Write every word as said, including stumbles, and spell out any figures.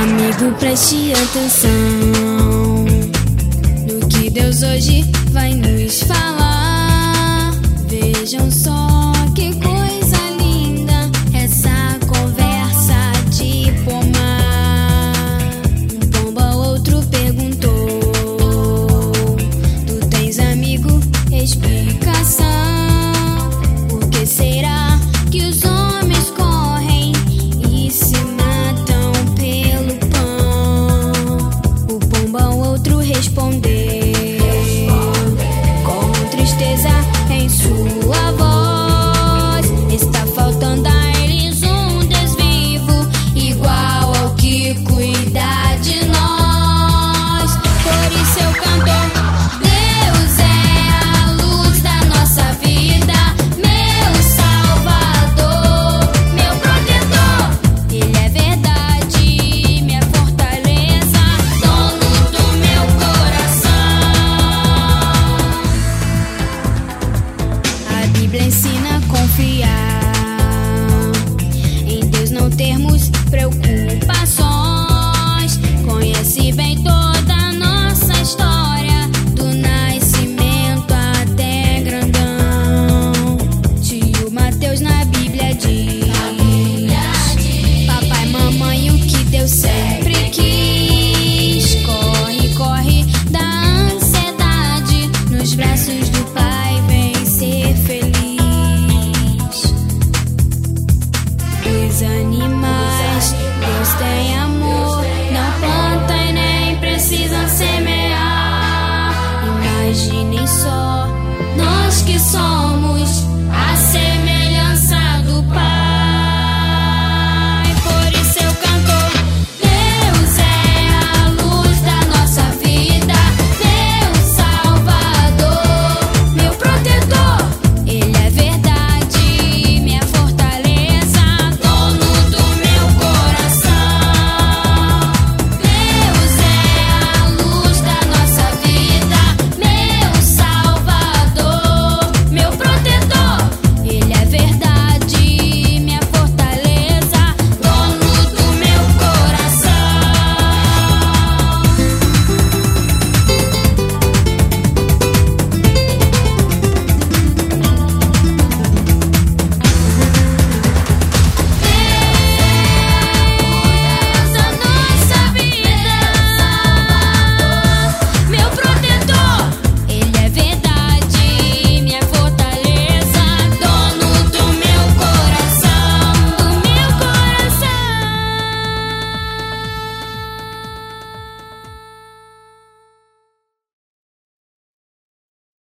Amigo, preste atenção no que Deus hoje vai nos falar. Vejam só que coisa linda essa conversa de pomar. Um pomba outro perguntou: tu tens amigo? Explicação. Por que será que os homens correm e se matam pelo pão? O pomba outro respondeu com tristeza em sua voz: está faltando a eles um Deus vivo, igual ao que cuida de nós. Por isso eu canto: Deus é a luz da nossa vida, meu Salvador, meu protetor. Ele é verdade, minha fortaleza, dono do meu coração. A Bíblia ensina a confiar em Deus, não termos preocupações.